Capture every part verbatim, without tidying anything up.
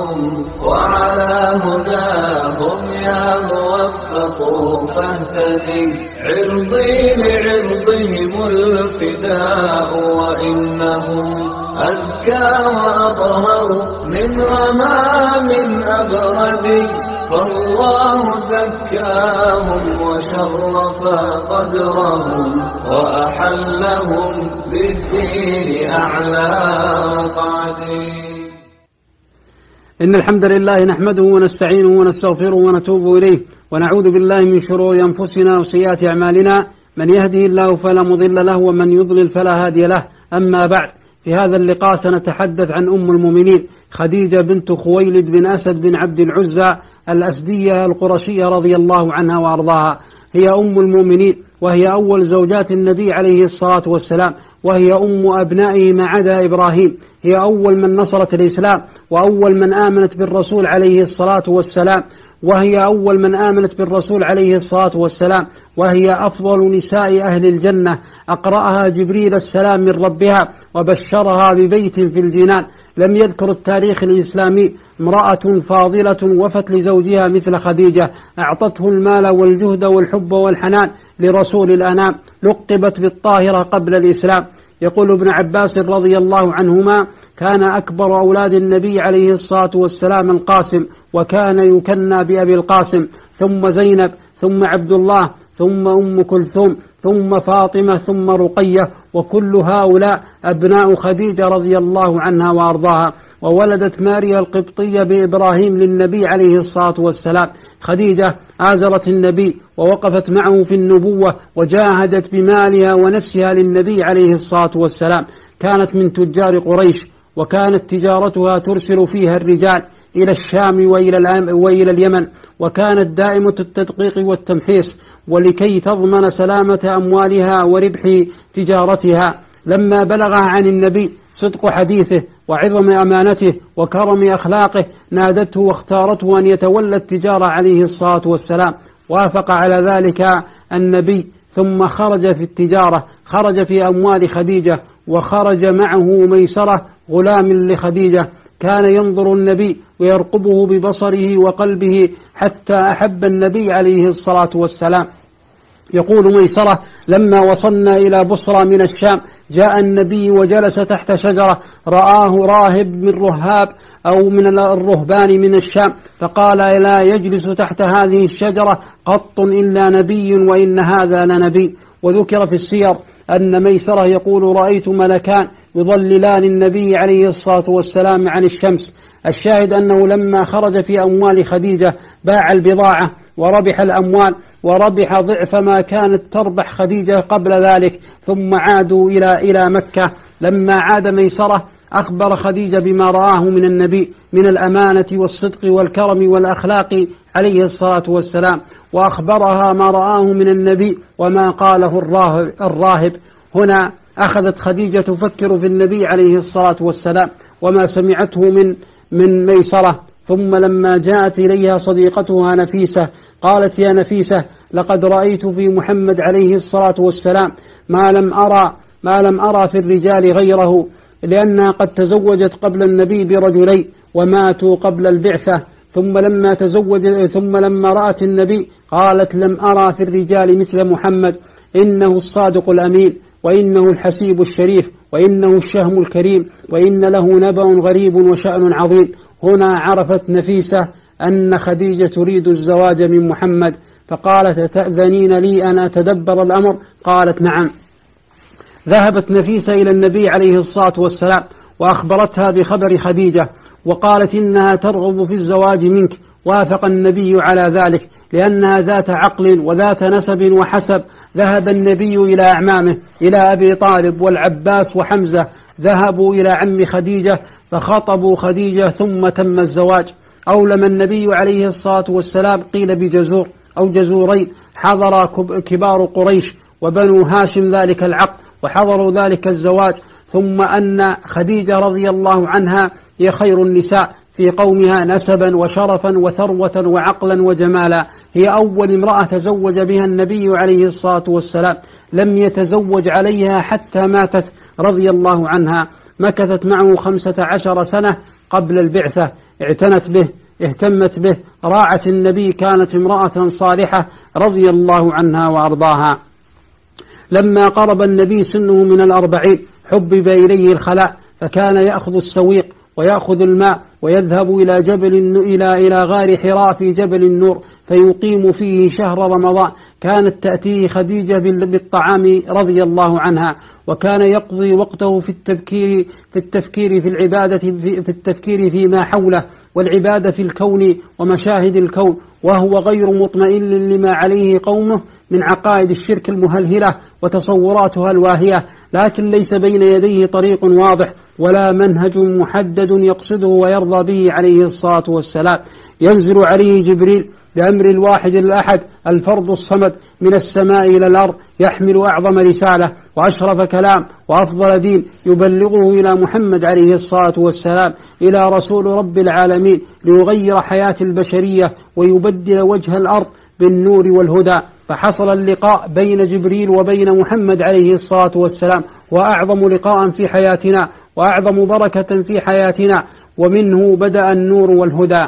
ذكراهم وعلى هداهم يا موفق فاهتدي. عرضي لعرضهم الفداء وإنهم أزكى وأطهر من غمام أبرد، فالله زكاهم وشرف قدرهم وأحلهم بالدين أعلى مقعد. إن الحمد لله نحمده ونستعينه ونستغفره ونتوب إليه ونعوذ بالله من شرور أنفسنا وسيئات أعمالنا، من يهده الله فلا مضل له ومن يضلل فلا هادي له. أما بعد، في هذا اللقاء سنتحدث عن أم المؤمنين خديجة بنت خويلد بن أسد بن عبد العزى الأسدية القرشية رضي الله عنها وأرضاها. هي أم المؤمنين، وهي أول زوجات النبي عليه الصلاة والسلام، وهي أم أبنائه ما عدا إبراهيم. هي أول من نصرت الإسلام، وأول من آمنت بالرسول عليه الصلاة والسلام، وهي أول من آمنت بالرسول عليه الصلاة والسلام، وهي أفضل نساء أهل الجنة. أقرأها جبريل السلام من ربها وبشرها ببيت في الجنان. لم يذكر التاريخ الإسلامي امرأة فاضلة وفت لزوجها مثل خديجة، أعطته المال والجهد والحب والحنان لرسول الأنام، لقبت بالطاهرة قبل الإسلام. يقول ابن عباس رضي الله عنهما: كان أكبر أولاد النبي عليه الصلاة والسلام القاسم، وكان يكنى بأبي القاسم، ثم زينب، ثم عبد الله، ثم أم كلثوم، ثم فاطمة، ثم رقية، وكل هؤلاء أبناء خديجة رضي الله عنها وأرضاها. وولدت ماريا القبطية بإبراهيم للنبي عليه الصلاة والسلام. خديجة آزرت النبي ووقفت معه في النبوة، وجاهدت بمالها ونفسها للنبي عليه الصلاة والسلام. كانت من تجار قريش، وكانت تجارتها ترسل فيها الرجال إلى الشام وإلى, وإلى اليمن، وكانت دائمة التدقيق والتمحيص، ولكي تضمن سلامة أموالها وربح تجارتها. لما بلغها عن النبي صدق حديثه وعظم أمانته وكرم أخلاقه، نادته واختارته أن يتولى التجارة عليه الصلاة والسلام. وافق على ذلك النبي، ثم خرج في التجارة، خرج في أموال خديجة، وخرج معه ميسرة غلام لخديجة. كان ينظر النبي ويرقبه ببصره وقلبه حتى أحب النبي عليه الصلاة والسلام. يقول ميسرة: لما وصلنا إلى بصرى من الشام جاء النبي وجلس تحت شجرة، رآه راهب من رهاب أو من الرهبان من الشام، فقال: لا يجلس تحت هذه الشجرة قط إلا نبي، وإن هذا لنبي. وذكر في السير أن ميسرة يقول: رأيت ملكان يظللان النبي عليه الصلاة والسلام عن الشمس. الشاهد أنه لما خرج في أموال خديجة باع البضاعة وربح الأموال، وربح ضعف ما كانت تربح خديجة قبل ذلك. ثم عادوا إلى إلى مكة. لما عاد ميسرة أخبر خديجة بما رآه من النبي من الأمانة والصدق والكرم والأخلاق عليه الصلاة والسلام، وأخبرها ما رآه من النبي وما قاله الراهب. هنا أخذت خديجة تفكر في النبي عليه الصلاة والسلام وما سمعته من من ميسرة. ثم لما جاءت إليها صديقتها نفيسة قالت: يا نفيسة، لقد رأيت في محمد عليه الصلاة والسلام ما لم أرى ما لم أرى في الرجال غيره، لأنها قد تزوجت قبل النبي برجلين وماتوا قبل البعثة. ثم لما تزوج ثم لما رأت النبي قالت: لم أرى في الرجال مثل محمد، إنه الصادق الأمين، وإنه الحسيب الشريف، وإنه الشهم الكريم، وإن له نبأ غريب وشأن عظيم. هنا عرفت نفيسة أن خديجة تريد الزواج من محمد، فقالت: تأذنين لي أن أتدبر الأمر؟ قالت: نعم. ذهبت نفيسة إلى النبي عليه الصلاة والسلام وأخبرتها بخبر خديجة، وقالت إنها ترغب في الزواج منك. وافق النبي على ذلك لأنها ذات عقل وذات نسب وحسب. ذهب النبي إلى أعمامه، إلى أبي طالب والعباس وحمزة، ذهبوا إلى عم خديجة فخطبوا خديجة، ثم تم الزواج. أولم النبي عليه الصلاة والسلام قيل بجزور أو جزورين، حضر كبار قريش وبنو هاشم ذلك العقد وحضروا ذلك الزواج. ثم أن خديجة رضي الله عنها هي خير النساء في قومها نسبا وشرفا وثروة وعقلا وجمالا. هي أول امرأة تزوج بها النبي عليه الصلاة والسلام، لم يتزوج عليها حتى ماتت رضي الله عنها. مكثت معه خمسة عشر سنة قبل البعثة. اعتنت به اهتمت به راعت النبي، كانت امرأة صالحة رضي الله عنها وأرضاها. لما قرب النبي سنه من الأربعين حبب إليه الخلاء، فكان يأخذ السويق ويأخذ الماء ويذهب إلى جبل إلى إلى غار حراء في جبل النور فيقيم فيه شهر رمضان. كانت تأتيه خديجة بالطعام رضي الله عنها، وكان يقضي وقته في التفكير في التفكير في العبادة في التفكير فيما حوله والعبادة في الكون ومشاهد الكون، وهو غير مطمئن لما عليه قومه من عقائد الشرك المهلهلة وتصوراتها الواهية، لكن ليس بين يديه طريق واضح ولا منهج محدد يقصده ويرضى به عليه الصلاة والسلام. ينزل عليه جبريل بأمر الواحد الأحد الفرد الصمد من السماء إلى الأرض، يحمل أعظم رسالة وأشرف كلام وأفضل دين يبلغه إلى محمد عليه الصلاة والسلام، إلى رسول رب العالمين، ليغير حياة البشرية ويبدل وجه الأرض بالنور والهدى. فحصل اللقاء بين جبريل وبين محمد عليه الصلاة والسلام، وأعظم لقاء في حياتنا وأعظم بركة في حياتنا، ومنه بدأ النور والهدى.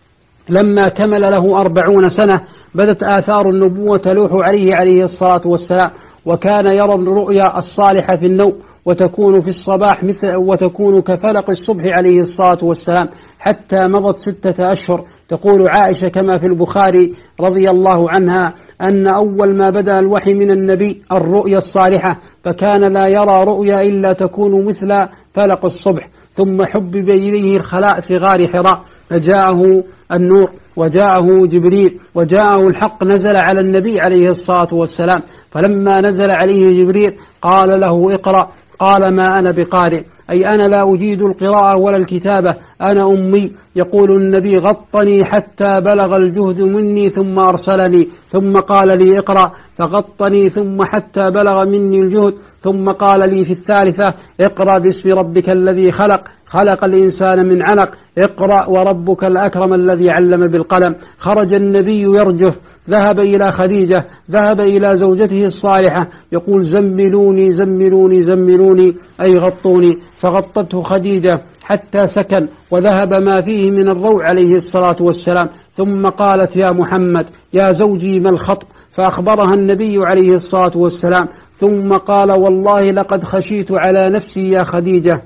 لما كمل له أربعون سنة بدت آثار النبوة تلوح عليه عليه الصلاة والسلام، وكان يرى الرؤيا الصالحة في النوم وتكون في الصباح مثل وتكون كفلق الصبح عليه الصلاة والسلام، حتى مضت ستة أشهر. تقول عائشة كما في البخاري رضي الله عنها أن أول ما بدأ الوحي من النبي الرؤيا الصالحة، فكان لا يرى رؤيا إلا تكون مثل فلق الصبح. ثم حبب إليه الخلاء في غار حراء، فجاءه النور وجاءه جبريل وجاءه الحق، نزل على النبي عليه الصلاة والسلام. فلما نزل عليه جبريل قال له اقرأ، قال ما أنا بقارئ، أي أنا لا أجيد القراءة ولا الكتابة، أنا أمي. يقول النبي غطني حتى بلغ الجهد مني ثم أرسلني، ثم قال لي اقرأ، فغطني ثم حتى بلغ مني الجهد، ثم قال لي في الثالثة اقرأ باسم ربك الذي خلق خلق الإنسان من علق، اقرأ وربك الأكرم الذي علم بالقلم. خرج النبي يرجف، ذهب إلى خديجة، ذهب إلى زوجته الصالحة يقول زملوني زملوني زملوني أي غطوني، فغطته خديجة حتى سكن وذهب ما فيه من الروع عليه الصلاة والسلام. ثم قالت يا محمد يا زوجي ما الخطب، فأخبرها النبي عليه الصلاة والسلام. ثم قال والله لقد خشيت على نفسي يا خديجة.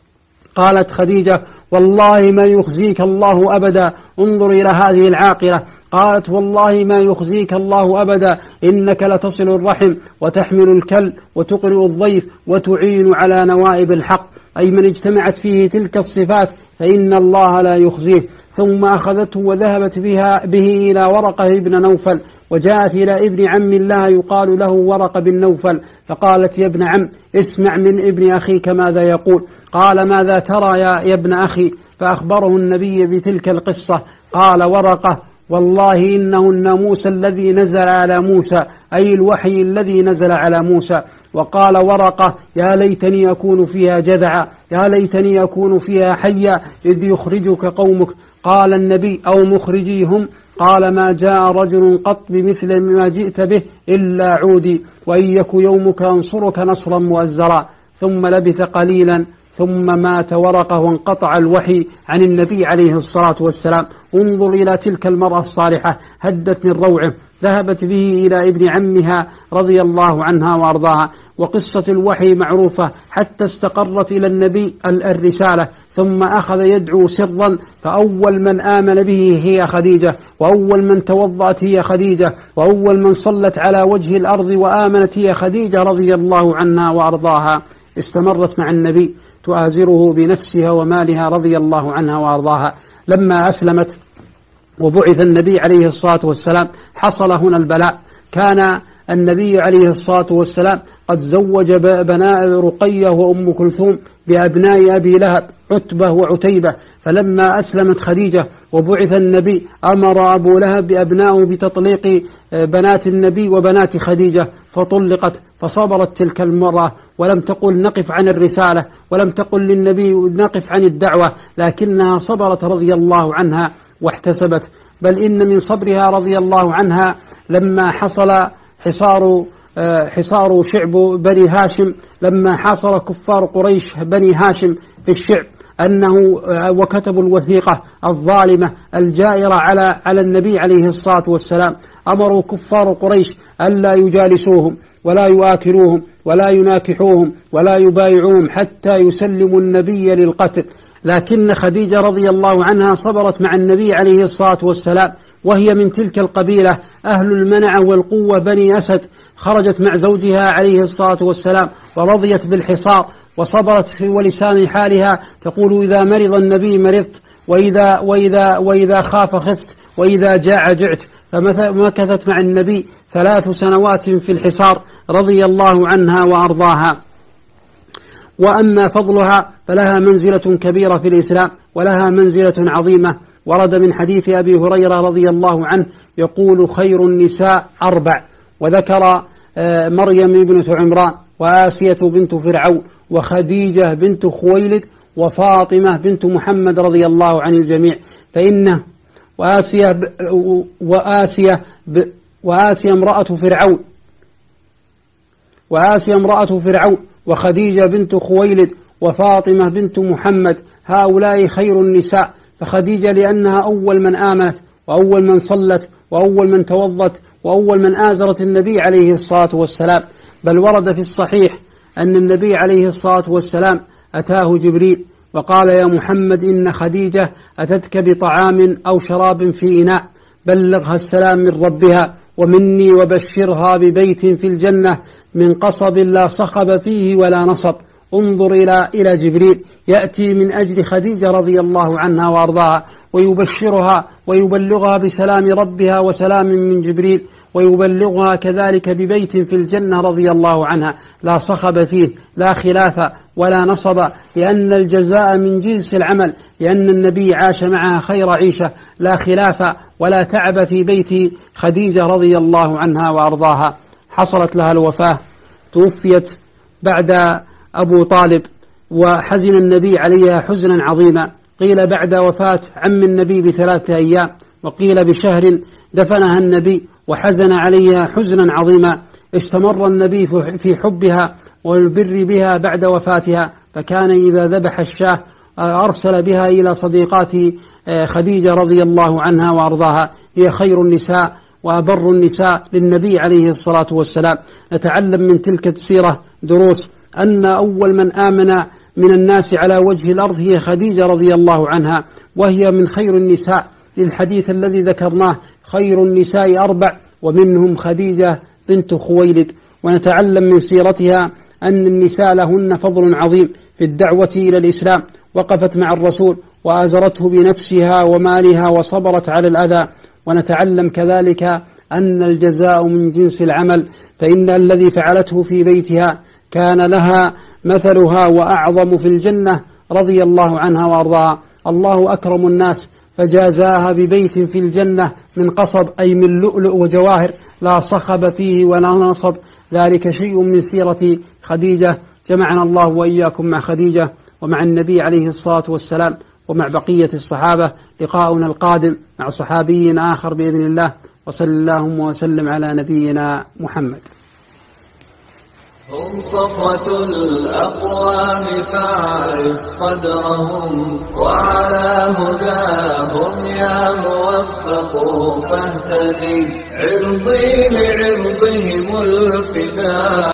قالت خديجة والله ما يخزيك الله أبدا، انظر إلى هذه العاقلة. قالت والله ما يخزيك الله أبدا، إنك لتصل الرحم وتحمل الكل وتقرئ الضيف وتعين على نوائب الحق، أي من اجتمعت فيه تلك الصفات فإن الله لا يخزيه. ثم أخذته وذهبت بها به إلى ورقة ابن نوفل، وجاءت إلى ابن عم الله يقال له ورقة بن نوفل، فقالت يا ابن عم اسمع من ابن أخيك ماذا يقول. قال ماذا ترى يا, يا ابن أخي؟ فأخبره النبي بتلك القصة. قال ورقة والله إنه الناموس الذي نزل على موسى، أي الوحي الذي نزل على موسى. وقال ورقة يا ليتني أكون فيها جذعا، يا ليتني أكون فيها حيا إذ يخرجك قومك. قال النبي أو مخرجيهم. قال ما جاء رجل قط بمثل ما جئت به إلا عودي، وإن يك يومك أنصرك نصرا مؤزرا. ثم لبث قليلا ثم مات ورقة وانقطع الوحي عن النبي عليه الصلاة والسلام. انظر إلى تلك المرأة الصالحة، هدت من روعه، ذهبت به إلى ابن عمها رضي الله عنها وأرضاها. وقصة الوحي معروفة حتى استقرت إلى النبي الرسالة، ثم أخذ يدعو سرا، فأول من آمن به هي خديجة، وأول من توضأت هي خديجة، وأول من صلت على وجه الأرض وآمنت هي خديجة رضي الله عنها وأرضاها. استمرت مع النبي تؤازره بنفسها ومالها رضي الله عنها وأرضاها. لما أسلمت وبعث النبي عليه الصلاة والسلام حصل هنا البلاء. كان النبي عليه الصلاة والسلام قد زوج بناء رقية وأم كلثوم بأبناء أبي لهب عتبة وعتيبة. فلما أسلمت خديجة وبعث النبي أمر أبو لهب بأبنائه بتطليق بنات النبي وبنات خديجة، فطلقت. فصبرت تلك المرأة ولم تقل نقف عن الرسالة، ولم تقل للنبي نقف عن الدعوة، لكنها صبرت رضي الله عنها واحتسبت. بل إن من صبرها رضي الله عنها لما حصل حصار حصار شعب بني هاشم، لما حاصر كفار قريش بني هاشم في الشعب، أنه وكتبوا الوثيقة الظالمة الجائرة على على النبي عليه الصلاة والسلام. أمروا كفار قريش ألا يجالسوهم ولا يؤاكلوهم ولا يناكحوهم ولا يبايعوهم حتى يسلموا النبي للقتل. لكن خديجة رضي الله عنها صبرت مع النبي عليه الصلاة والسلام، وهي من تلك القبيلة أهل المنع والقوة بني أسد. خرجت مع زوجها عليه الصلاة والسلام ورضيت بالحصار وصبرت في ولسان حالها، تقول إذا مرض النبي مرضت، وإذا, وإذا, وإذا خاف خفت، وإذا جاع جعت. فمكثت مع النبي ثلاث سنوات في الحصار رضي الله عنها وأرضاها. وأما فضلها فلها منزلة كبيرة في الإسلام ولها منزلة عظيمة. ورد من حديث أبي هريرة رضي الله عنه يقول خير النساء أربع، وذكر مريم بنت عمران وآسية بنت فرعون وخديجة بنت خويلد وفاطمة بنت محمد رضي الله عن الجميع. فإنه وآسية وآسية وآسية امرأة فرعون وآسية امرأة فرعون وخديجة بنت خويلد وفاطمة بنت محمد، هؤلاء خير النساء. فخديجة لأنها أول من آمنت وأول من صلت وأول من توضت وأول من آزرت النبي عليه الصلاة والسلام. بل ورد في الصحيح أن النبي عليه الصلاة والسلام أتاه جبريل وقال يا محمد إن خديجة أتتك بطعام أو شراب في إناء، بلغها السلام من ربها ومني وبشرها ببيت في الجنة من قصب لا صخب فيه ولا نصب. انظر إلى إلى جبريل يأتي من أجل خديجة رضي الله عنها وأرضاها ويبشرها ويبلغها بسلام ربها وسلام من جبريل، ويبلغها كذلك ببيت في الجنة رضي الله عنها لا صخب فيه لا خلاف ولا نصب، لأن الجزاء من جنس العمل، لأن النبي عاش معها خير عيشة لا خلاف ولا تعب في بيت خديجة رضي الله عنها وأرضاها. حصلت لها الوفاة، توفيت بعد أبو طالب، وحزن النبي عليها حزنا عظيما. قيل بعد وفاة عم النبي بثلاثة أيام، وقيل بشهر دفنها النبي وحزن عليها حزنا عظيما. استمر النبي في حبها والبر بها بعد وفاتها، فكان إذا ذبح الشاة أرسل بها إلى صديقات خديجة رضي الله عنها وأرضاها. هي خير النساء وأبر النساء للنبي عليه الصلاة والسلام. نتعلم من تلك السيرة دروس، أن أول من آمن من الناس على وجه الأرض هي خديجة رضي الله عنها، وهي من خير النساء للحديث الذي ذكرناه خير النساء أربع، ومنهم خديجة بنت خويلد. ونتعلم من سيرتها أن النساء لهن فضل عظيم في الدعوة إلى الإسلام، وقفت مع الرسول وآزرته بنفسها ومالها وصبرت على الأذى. ونتعلم كذلك أن الجزاء من جنس العمل، فإن الذي فعلته في بيتها كان لها مثلها وأعظم في الجنة رضي الله عنها وأرضاها. الله أكرم الناس فجازاها ببيت في الجنة من قصب، أي من لؤلؤ وجواهر لا صخب فيه ولا نصب. ذلك شيء من سيرة خديجة. جمعنا الله وإياكم مع خديجة ومع النبي عليه الصلاة والسلام ومع بقية الصحابة. لقاؤنا القادم مع صحابي آخر بإذن الله، وصلى اللهم وسلم على نبينا محمد. هم صفوة الأقوام فاعرف قدرهم، وعلى هداهم يا موفق فاهتدي، عرضي لعرضهم الفداء.